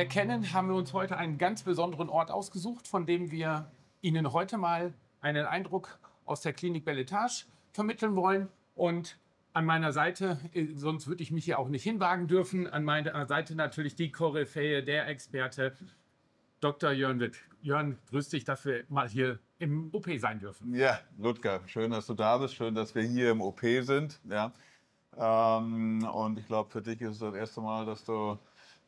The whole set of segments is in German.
erkennen, haben wir uns heute einen ganz besonderen Ort ausgesucht, von dem wir Ihnen heute mal einen Eindruck aus der Klinik Beletage vermitteln wollen. Und an meiner Seite, sonst würde ich mich hier auch nicht hinwagen dürfen, an meiner Seite natürlich die Koryphäe, der Experte, Dr. Jörn Witt. Jörn, grüß dich, dass wir mal hier im OP sein dürfen. Ja, Ludger, schön, dass du da bist, schön, dass wir hier im OP sind. Ja. Und ich glaube, für dich ist es das erste Mal, dass du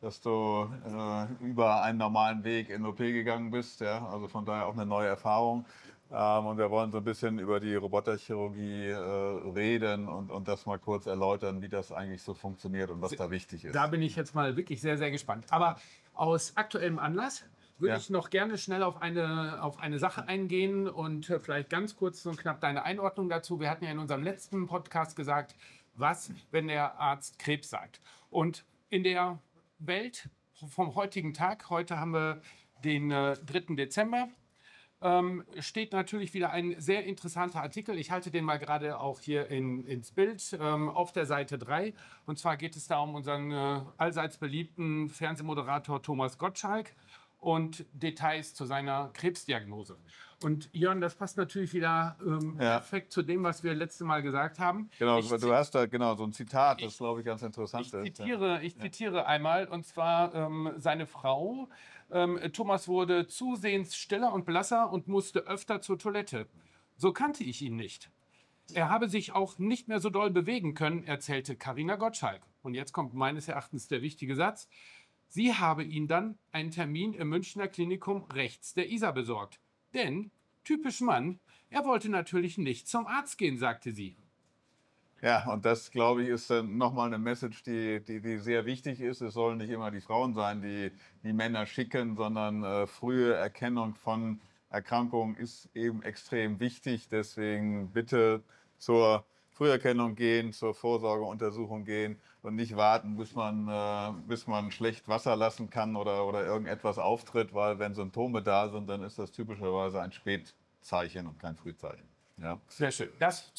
über einen normalen Weg in den OP gegangen bist. Ja. Also von daher auch eine neue Erfahrung. Und wir wollen so ein bisschen über die Roboterchirurgie reden und das mal kurz erläutern, wie das eigentlich so funktioniert und was da wichtig ist. Da bin ich jetzt mal wirklich sehr, sehr gespannt. Aber aus aktuellem Anlass würde ich noch gerne schnell auf eine Sache eingehen und vielleicht ganz kurz und knapp deine Einordnung dazu. Wir hatten ja in unserem letzten Podcast gesagt, was, wenn der Arzt Krebs sagt. Und in der Welt vom heutigen Tag, heute haben wir den 3. Dezember, steht natürlich wieder ein sehr interessanter Artikel. Ich halte den mal gerade auch hier ins Bild auf der Seite 3. Und zwar geht es da um unseren allseits beliebten Fernsehmoderator Thomas Gottschalk und Details zu seiner Krebsdiagnose. Und Jörn, das passt natürlich wieder perfekt zu dem, was wir letztes Mal gesagt haben. Genau, du hast da genau so ein Zitat, das glaube ich ganz interessant ist. Ich zitiere einmal, und zwar seine Frau. Thomas wurde zusehends stiller und blasser und musste öfter zur Toilette. So kannte ich ihn nicht. Er habe sich auch nicht mehr so doll bewegen können, erzählte Carina Gottschalk. Und jetzt kommt meines Erachtens der wichtige Satz. Sie habe ihn dann einen Termin im Münchner Klinikum rechts der Isar besorgt. Denn, typisch Mann, er wollte natürlich nicht zum Arzt gehen, sagte sie. Ja, und das, glaube ich, ist dann nochmal eine Message, die sehr wichtig ist. Es sollen nicht immer die Frauen sein, die Männer schicken, sondern frühe Erkennung von Erkrankungen ist eben extrem wichtig. Deswegen bitte zur Früherkennung gehen, zur Vorsorgeuntersuchung gehen und nicht warten, bis man schlecht Wasser lassen kann oder irgendetwas auftritt, weil wenn Symptome da sind, dann ist das typischerweise ein Spätzeichen und kein Frühzeichen. Ja. Sehr schön. Das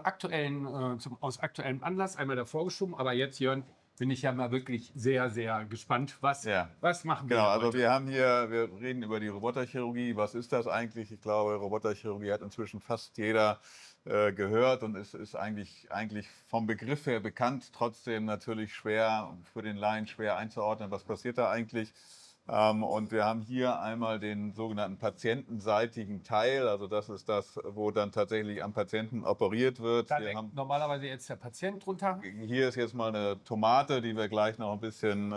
aus aktuellem Anlass einmal davor geschoben. Aber jetzt, Jörn, bin ich ja mal wirklich sehr, sehr gespannt. Was machen wir Genau, heute? also wir reden über die Roboterchirurgie. Was ist das eigentlich? Ich glaube, Roboterchirurgie hat inzwischen fast jeder gehört und ist eigentlich vom Begriff her bekannt. Trotzdem natürlich schwer, für den Laien schwer einzuordnen, was passiert da eigentlich. Und wir haben hier einmal den sogenannten patientenseitigen Teil. Also das ist das, wo dann tatsächlich am Patienten operiert wird. Da denkt normalerweise jetzt der Patient drunter. Hier ist jetzt mal eine Tomate, die wir gleich noch ein bisschen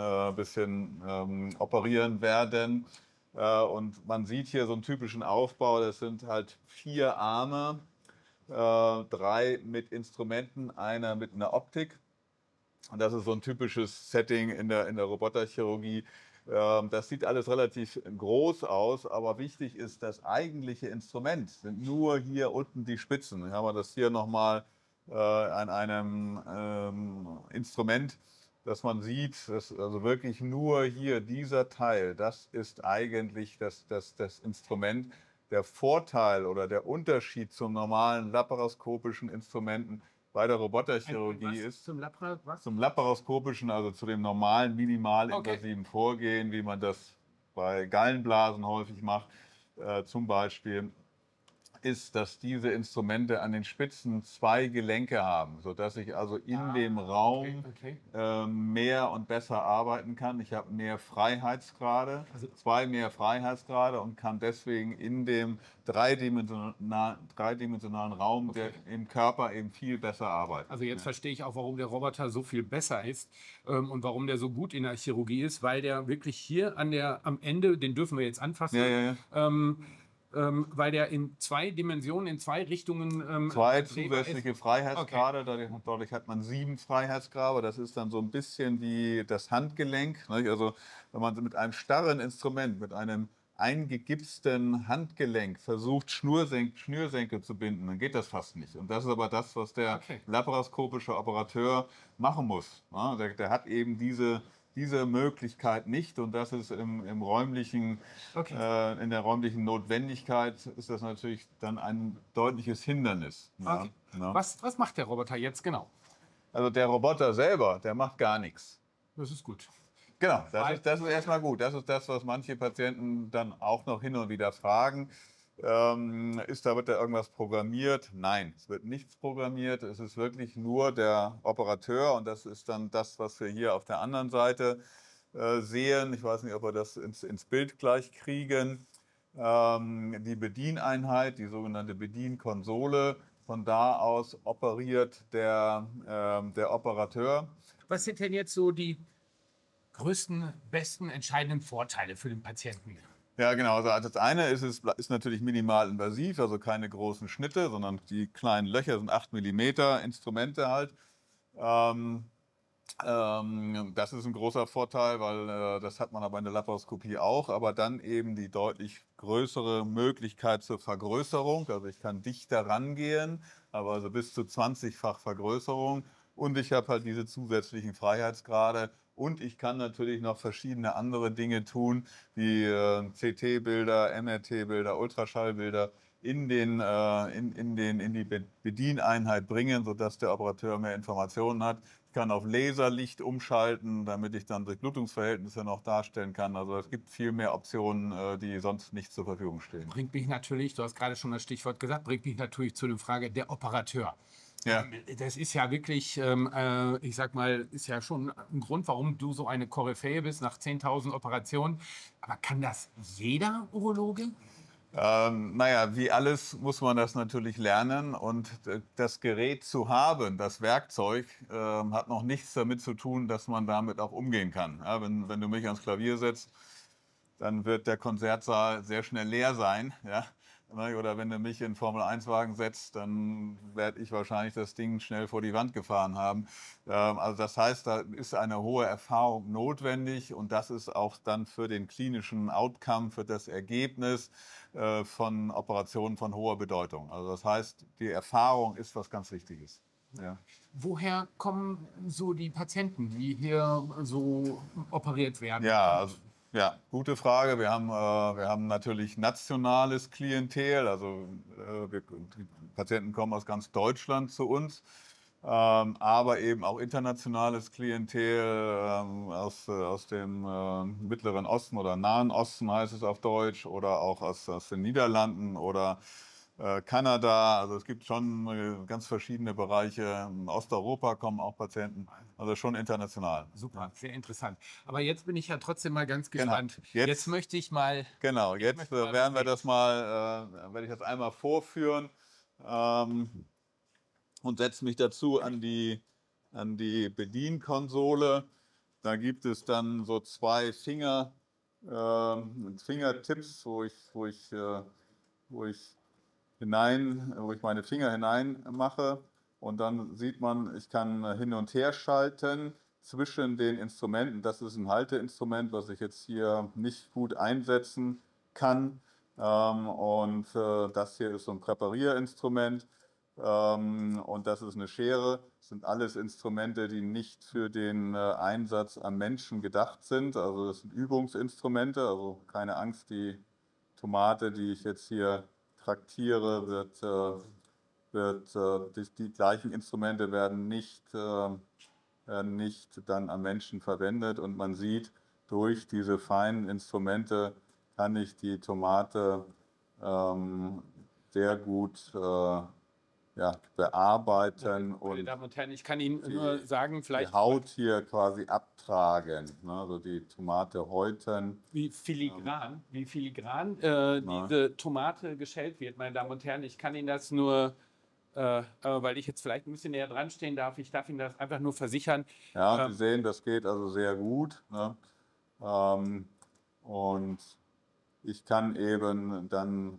operieren werden. Und man sieht hier so einen typischen Aufbau. Das sind halt 4 Arme, 3 mit Instrumenten, einer mit einer Optik. Und das ist so ein typisches Setting in der Roboterchirurgie. Das sieht alles relativ groß aus, aber wichtig ist, das eigentliche Instrument sind nur hier unten die Spitzen. Hier haben wir das hier nochmal an einem Instrument, dass man sieht, dass also wirklich nur hier dieser Teil, das ist eigentlich das Instrument. Der Vorteil oder der Unterschied zum normalen laparoskopischen Instrumenten bei der Roboterchirurgie ist zum laparoskopischen, also zu dem normalen minimalinvasiven Vorgehen, wie man das bei Gallenblasen häufig macht, zum Beispiel, ist, dass diese Instrumente an den Spitzen 2 Gelenke haben, sodass ich also in dem Raum mehr und besser arbeiten kann. Ich habe mehr Freiheitsgrade, also 2 mehr Freiheitsgrade und kann deswegen in dem dreidimensionalen Raum im Körper eben viel besser arbeiten. Also jetzt verstehe ich auch, warum der Roboter so viel besser ist und warum der so gut in der Chirurgie ist, weil der wirklich hier am Ende, den dürfen wir jetzt anfassen, weil der in 2 Dimensionen, in 2 Richtungen 2 zusätzliche Freiheitsgrade, dadurch hat man 7 Freiheitsgrade. Das ist dann so ein bisschen wie das Handgelenk. Also wenn man mit einem starren Instrument, mit einem eingegipsten Handgelenk versucht, Schnürsenkel zu binden, dann geht das fast nicht. Und das ist aber das, was der laparoskopische Operateur machen muss. Der hat eben diese Möglichkeit nicht, und das ist in der räumlichen Notwendigkeit ist das natürlich dann ein deutliches Hindernis. Okay. Ja. Was macht der Roboter jetzt genau? Also der Roboter selber, der macht gar nichts. Das ist gut. Genau, das ist erstmal gut. Das ist das, was manche Patienten dann auch noch hin und wieder fragen. Wird da irgendwas programmiert? Nein, es wird nichts programmiert. Es ist wirklich nur der Operateur und das ist dann das, was wir hier auf der anderen Seite sehen. Ich weiß nicht, ob wir das ins Bild gleich kriegen. Die Bedieneinheit, die sogenannte Bedienkonsole. Von da aus operiert der Operateur. Was sind denn jetzt so die größten, besten, entscheidenden Vorteile für den Patienten? Ja, genau. Also das eine ist natürlich minimal invasiv, also keine großen Schnitte, sondern die kleinen Löcher sind 8 Millimeter Instrumente halt. Das ist ein großer Vorteil, weil das hat man aber in der Laparoskopie auch, aber dann eben die deutlich größere Möglichkeit zur Vergrößerung. Also ich kann dichter rangehen, aber also bis zu 20-fach Vergrößerung. Und ich habe halt diese zusätzlichen Freiheitsgrade. Und ich kann natürlich noch verschiedene andere Dinge tun, wie CT-Bilder, MRT-Bilder, Ultraschallbilder in die Bedieneinheit bringen, sodass der Operateur mehr Informationen hat. Ich kann auf Laserlicht umschalten, damit ich dann Durchblutungsverhältnisse noch darstellen kann. Also es gibt viel mehr Optionen, die sonst nicht zur Verfügung stehen. Bringt mich natürlich, du hast gerade schon das Stichwort gesagt, bringt mich natürlich zu der Frage der Operateur. Ja. Das ist ja wirklich, ich sag mal, ist ja schon ein Grund, warum du so eine Koryphäe bist nach 10.000 Operationen. Aber kann das jeder Urologe? Naja, wie alles muss man das natürlich lernen und das Gerät zu haben, das Werkzeug, hat noch nichts damit zu tun, dass man damit auch umgehen kann. Ja, wenn du mich ans Klavier setzt, dann wird der Konzertsaal sehr schnell leer sein. Ja? Oder wenn du mich in einen Formel-1-Wagen setzt, dann werde ich wahrscheinlich das Ding schnell vor die Wand gefahren haben. Also das heißt, da ist eine hohe Erfahrung notwendig und das ist auch dann für den klinischen Outcome, für das Ergebnis von Operationen von hoher Bedeutung. Also das heißt, die Erfahrung ist was ganz Wichtiges. Ja. Woher kommen so die Patienten, die hier so operiert werden? Ja, gute Frage. Wir haben natürlich nationales Klientel, also die Patienten kommen aus ganz Deutschland zu uns, aber eben auch internationales Klientel aus dem Mittleren Osten oder Nahen Osten heißt es auf Deutsch oder auch aus den Niederlanden oder Kanada, also es gibt schon ganz verschiedene Bereiche. In Osteuropa kommen auch Patienten, also schon international. Super, sehr interessant. Aber jetzt bin ich ja trotzdem mal ganz Genau. gespannt. Jetzt möchte ich mal. Genau, jetzt werden wir das mal, werde ich das einmal vorführen und setze mich dazu an die Bedienkonsole. Da gibt es dann so zwei Fingertips, wo ich meine Finger hinein mache und dann sieht man, ich kann hin und her schalten zwischen den Instrumenten. Das ist ein Halteinstrument, was ich jetzt hier nicht gut einsetzen kann. Das hier ist so ein Präparierinstrument und das ist eine Schere. Das sind alles Instrumente, die nicht für den Einsatz am Menschen gedacht sind. Also das sind Übungsinstrumente, also keine Angst, die Tomate, die ich jetzt hier traktiere, die gleichen Instrumente werden nicht dann am Menschen verwendet und man sieht, durch diese feinen Instrumente kann ich die Tomate sehr gut bearbeiten Meine Damen und Herren, ich kann Ihnen nur sagen, vielleicht die Haut hier quasi abtragen, ne? Also die Tomate häuten. wie filigran diese Tomate geschält wird, meine Damen und Herren. Ich kann Ihnen das nur, weil ich jetzt vielleicht ein bisschen näher dran stehen darf, ich darf Ihnen das einfach nur versichern. Ja, Sie sehen, das geht also sehr gut. Ne? Und ich kann eben dann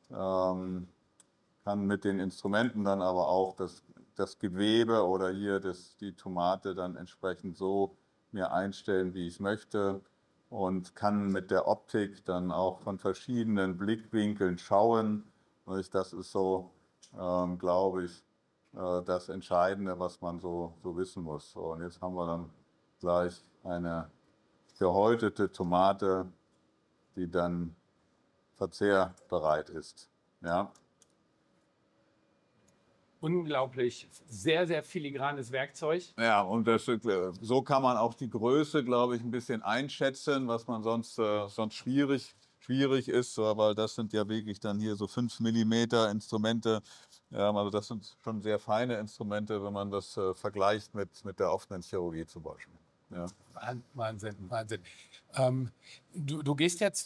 kann mit den Instrumenten dann aber auch das Gewebe oder hier die Tomate dann entsprechend so mir einstellen, wie ich möchte und kann mit der Optik dann auch von verschiedenen Blickwinkeln schauen. Das ist so, glaube ich, das Entscheidende, was man so wissen muss. So, und jetzt haben wir dann gleich eine gehäutete Tomate, die dann verzehrbereit ist. Ja. unglaublich sehr, sehr filigranes Werkzeug. Ja, und so kann man auch die Größe, glaube ich, ein bisschen einschätzen, was man sonst schwierig ist, weil das sind ja wirklich dann hier so 5 Millimeter Instrumente. Ja, also das sind schon sehr feine Instrumente, wenn man das vergleicht mit der offenen Chirurgie zum Beispiel. Ja. Wahnsinn, Wahnsinn. Du gehst jetzt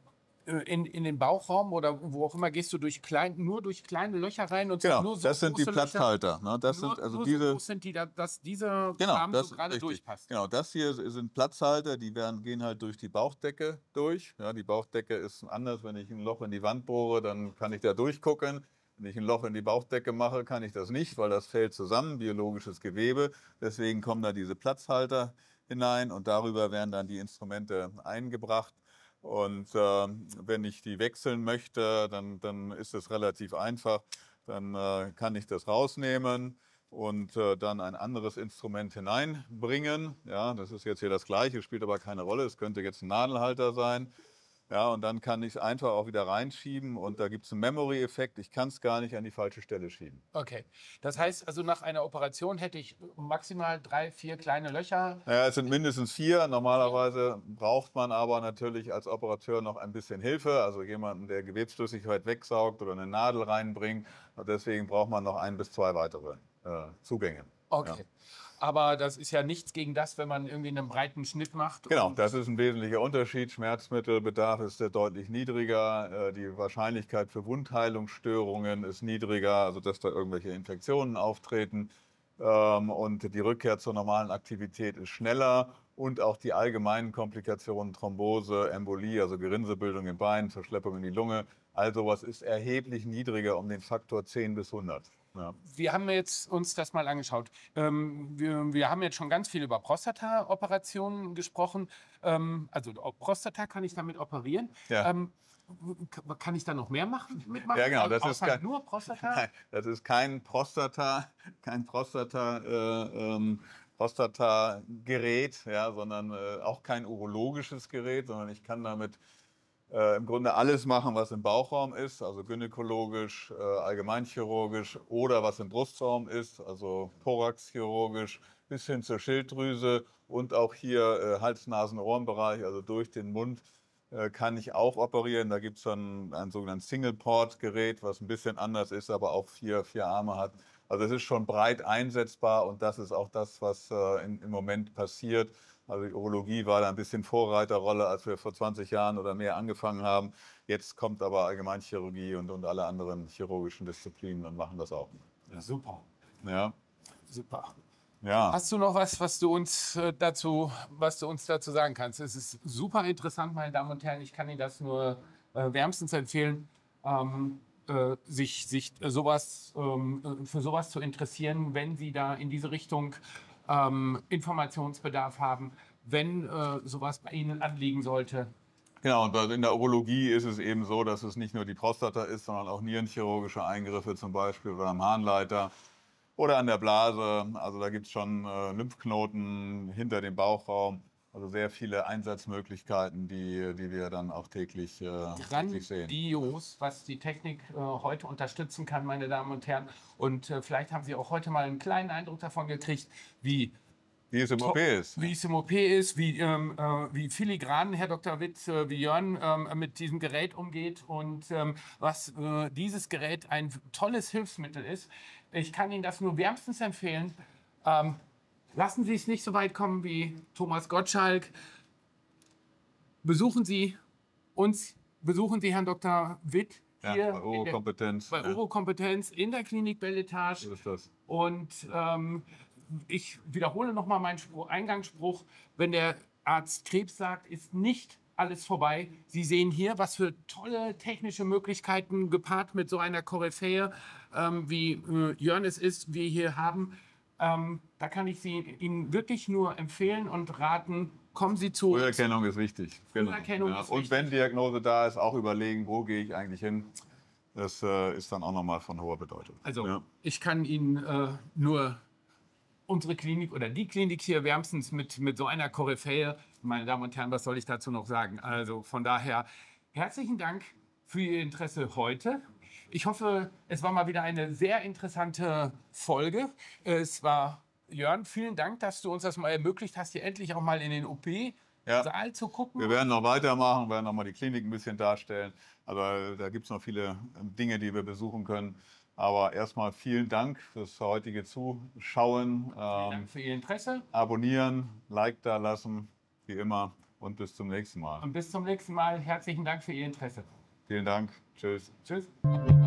in den Bauchraum oder wo auch immer, gehst du nur durch kleine Löcher rein und Genau, nur so das sind die große Löcher? Platzhalter. Ne? Das Nur, sind also nur diese. so groß sind die, dass dieser Genau, Kram das so gerade richtig. durchpasst. Genau, das hier sind Platzhalter, gehen halt durch die Bauchdecke durch. Ja, die Bauchdecke ist anders. Wenn ich ein Loch in die Wand bohre, dann kann ich da durchgucken. Wenn ich ein Loch in die Bauchdecke mache, kann ich das nicht, weil das fällt zusammen, biologisches Gewebe. Deswegen kommen da diese Platzhalter hinein und darüber werden dann die Instrumente eingebracht. Und wenn ich die wechseln möchte, dann ist es relativ einfach. Dann kann ich das rausnehmen und dann ein anderes Instrument hineinbringen. Ja, das ist jetzt hier das Gleiche, spielt aber keine Rolle. Es könnte jetzt ein Nadelhalter sein. Ja, und dann kann ich es einfach auch wieder reinschieben und da gibt es einen Memory-Effekt. Ich kann es gar nicht an die falsche Stelle schieben. Okay. Das heißt also, nach einer Operation hätte ich maximal 3, 4 kleine Löcher. Ja, es sind mindestens 4. Normalerweise braucht man aber natürlich als Operateur noch ein bisschen Hilfe. Also jemanden, der Gewebsflüssigkeit wegsaugt oder eine Nadel reinbringt. Und deswegen braucht man noch 1 bis 2 weitere Zugänge. Okay. Ja. Aber das ist ja nichts gegen das, wenn man irgendwie einen breiten Schnitt macht. Genau, das ist ein wesentlicher Unterschied. Schmerzmittelbedarf ist deutlich niedriger. Die Wahrscheinlichkeit für Wundheilungsstörungen ist niedriger, also dass da irgendwelche Infektionen auftreten. Und die Rückkehr zur normalen Aktivität ist schneller. Und auch die allgemeinen Komplikationen, Thrombose, Embolie, also Gerinnsebildung im Bein, Verschleppung in die Lunge, all sowas ist erheblich niedriger um den Faktor 10 bis 100. Ja. Wir haben jetzt uns das mal angeschaut. Wir haben jetzt schon ganz viel über Prostata-Operationen gesprochen. Also Prostata kann ich damit operieren. Ja. Kann ich da noch mehr mitmachen? Ja, genau. Das Außer ist nur Prostata? Nein, das ist kein Prostata-Gerät, ja, sondern auch kein urologisches Gerät, sondern ich kann damit im Grunde alles machen, was im Bauchraum ist, also gynäkologisch, allgemeinchirurgisch oder was im Brustraum ist, also thoraxchirurgisch bis hin zur Schilddrüse und auch hier Hals-Nasen-Ohrenbereich, also durch den Mund kann ich auch operieren. Da gibt es dann ein sogenanntes Single-Port-Gerät, was ein bisschen anders ist, aber auch vier Arme hat. Also es ist schon breit einsetzbar und das ist auch das, was im Moment passiert. Also die Urologie war da ein bisschen Vorreiterrolle, als wir vor 20 Jahren oder mehr angefangen haben. Jetzt kommt aber Allgemeinchirurgie und alle anderen chirurgischen Disziplinen und machen das auch. Ja, super. Ja. Super. Ja. Hast du noch was du uns dazu sagen kannst? Es ist super interessant, meine Damen und Herren. Ich kann Ihnen das nur wärmstens empfehlen, sich für sowas zu interessieren, wenn Sie da in diese Richtung Informationsbedarf haben, wenn sowas bei Ihnen anliegen sollte. Genau, und in der Urologie ist es eben so, dass es nicht nur die Prostata ist, sondern auch nierenchirurgische Eingriffe zum Beispiel oder am Harnleiter oder an der Blase. Also da gibt es schon Lymphknoten hinter dem Bauchraum. Also sehr viele Einsatzmöglichkeiten, die wir dann auch täglich sehen. Grandios, was die Technik heute unterstützen kann, meine Damen und Herren. Und vielleicht haben Sie auch heute mal einen kleinen Eindruck davon gekriegt, wie es im OP ist. Wie es im OP ist, wie filigran Herr Dr. Witt, wie Jörn mit diesem Gerät umgeht und was dieses Gerät ein tolles Hilfsmittel ist. Ich kann Ihnen das nur wärmstens empfehlen. Lassen Sie es nicht so weit kommen wie Thomas Gottschalk. Besuchen Sie uns, besuchen Sie Herrn Dr. Witt hier bei Urokompetenz. Bei Urokompetenz in der Klinik Belletage. So ist das. Und ich wiederhole nochmal meinen Eingangsspruch. Wenn der Arzt Krebs sagt, ist nicht alles vorbei. Sie sehen hier, was für tolle technische Möglichkeiten gepaart mit so einer Koryphäe, wie Jörn es ist, wir hier haben. Da kann ich Ihnen wirklich nur empfehlen und raten, kommen Sie zu uns. Früherkennung ist wichtig. Früherkennung ist und wichtig. wenn Diagnose da ist, auch überlegen, wo gehe ich eigentlich hin. Das ist dann auch nochmal von hoher Bedeutung. Also ich kann Ihnen nur unsere Klinik oder die Klinik hier wärmstens mit so einer Koryphäe, meine Damen und Herren, was soll ich dazu noch sagen? Also von daher herzlichen Dank für Ihr Interesse heute. Ich hoffe, es war mal wieder eine sehr interessante Folge. Es war, Jörn, vielen Dank, dass du uns das mal ermöglicht hast, hier endlich auch mal in den OP-Saal zu gucken. Wir werden noch weitermachen, werden noch mal die Klinik ein bisschen darstellen. Aber da gibt es noch viele Dinge, die wir besuchen können. Aber erstmal vielen Dank fürs heutige Zuschauen. Vielen Dank für Ihr Interesse. Abonnieren, Like da lassen, wie immer. Und bis zum nächsten Mal. Und bis zum nächsten Mal. Herzlichen Dank für Ihr Interesse. Vielen Dank. Tschüss. Tschüss.